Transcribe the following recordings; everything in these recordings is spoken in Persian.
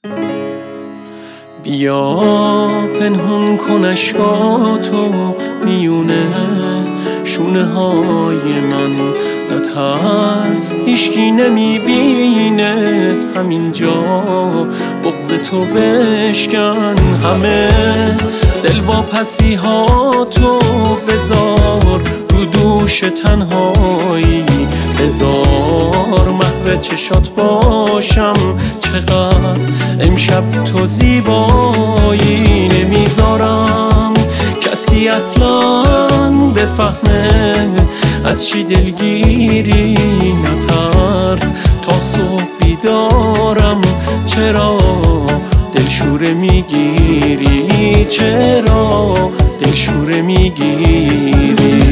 بیا پنهون کن اشکاتو میونه شونه های من، نترس هیچکی نمیبینه، همینجا بغض تو بشکن همه دلواپسی ها تو بذار رو دوش تنهایی، بذار محو چشات باشم چقدر امشب تو زیبایی، نمیذارم کسی اصلا بفهمه از چی دلگیری، نترس تا صبح بیدارم، چرا دلشوره میگیری، چرا دلشوره میگیری.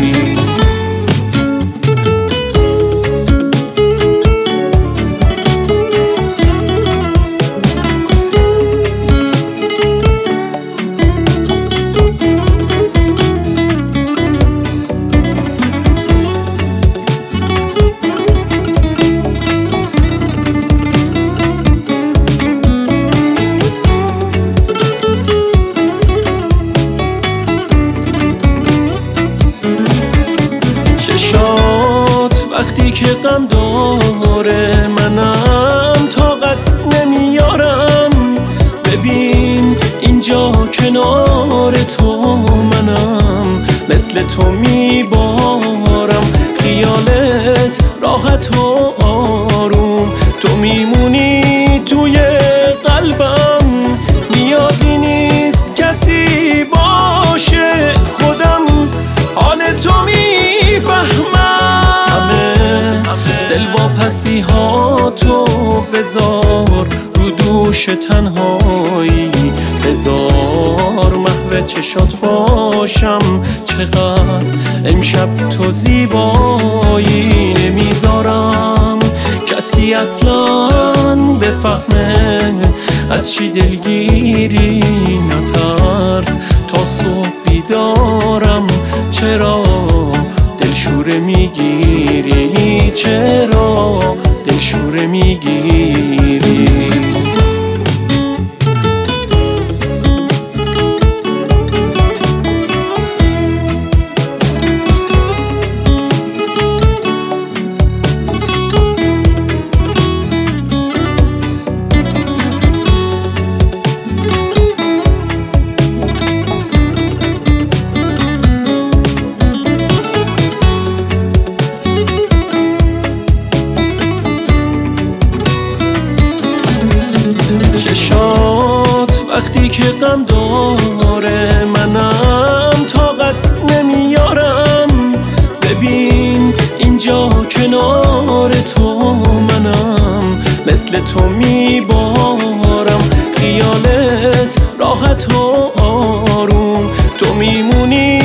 چشات وقتی که غم داره منم طاقت نمیارم، ببین اینجا کنار تو منم مثل تو میبارم، خیالت راحت و آروم، تو میمونی توی قلبم، نیازی نیست کسی باشه، خودم حال تو میفهمم، همه دلواپسی ها تو بذار رو دوش تنهایی، بذار محو چشات باشم چقدر امشب تو زیبایی، نمیذارم کسی اصلا بفهمه از چی دلگیری، نترس تا صبح بیدارم، چرا دلشوره میگیری، چرا دلشوره میگیری. چشات وقتی که غم داره منم طاقت نمیارم، ببین اینجا کنار تو منم مثل تو میبارم، خیالت راحت و آروم، تو میمونی